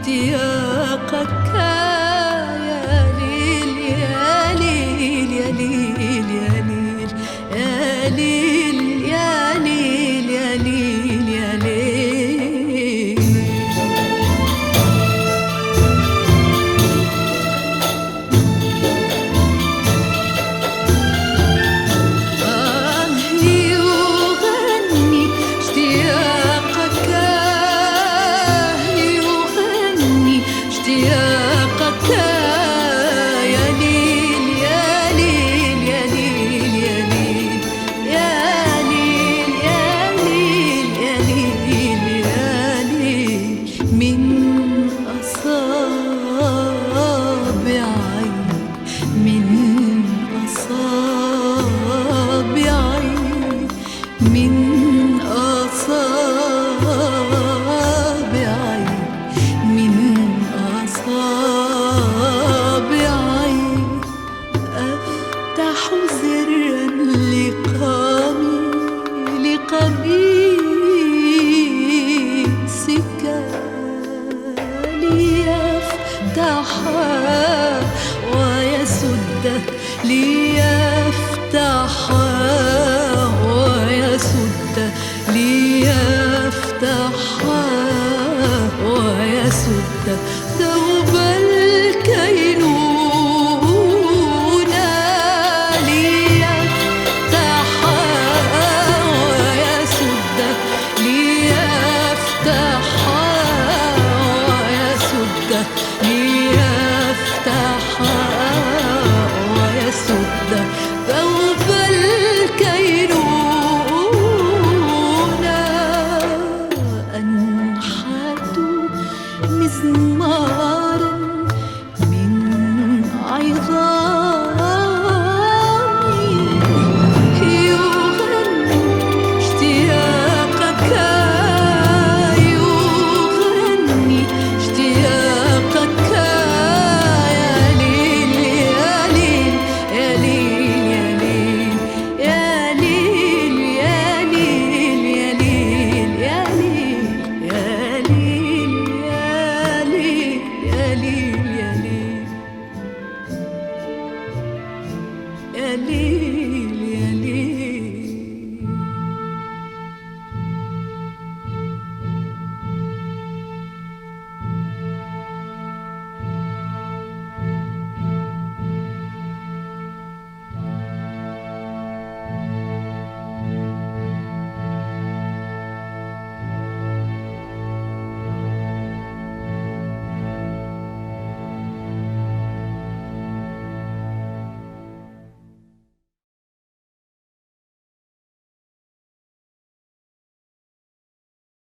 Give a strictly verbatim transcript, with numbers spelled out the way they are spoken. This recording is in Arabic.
اشتياقك يا ليل يا ليل يا ليل يا ليل يا ليل يا ليل يا ليل يا ليل. آه يغني اشتياقك يغني اشتياقك يا ليل يا ليل يا ليل يا ليل يا ليل يا ليل يا ليل يا ليل. من أصابعي من أصابعي من أصابعي من أصابعي أفتح زرا لقامي لقميصك ليفتح ويسد ليفتح ويسد ليفتح ويسد